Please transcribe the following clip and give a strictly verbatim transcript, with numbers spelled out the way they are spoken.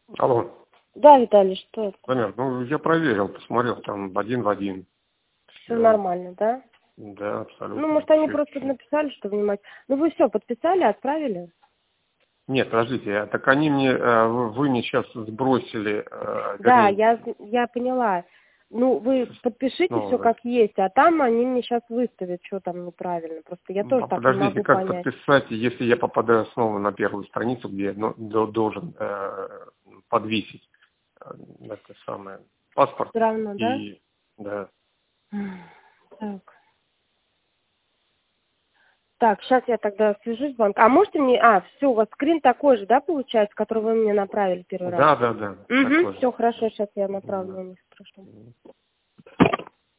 Алло. Да, Виталий, что это? Понятно. Ну, я проверил, посмотрел, там один в один. Все нормально, да? Да, абсолютно. Ну, может, они Всё. просто написали, что внимать. Ну, вы все подписали, отправили? Нет, подождите, а так они мне, э, вы вы мне сейчас сбросили, э, Да, вернее, я, я поняла. Ну, вы подпишите все ну, как есть, а там они мне сейчас выставят, что там неправильно. Просто я тоже а так не подождите, могу как понять. подписать, если я попадаю снова на первую страницу, где я ну, до- должен э, подвесить э, это самое паспорт Все равно, да? и да. Так. Так, сейчас я тогда свяжусь с банком. А можете мне... А, все, у вас скрин такой же, да, получается, который вы мне направили первый раз? Да, да, да, Угу, такой же. все хорошо, сейчас я направлю Да. у них, спрошу.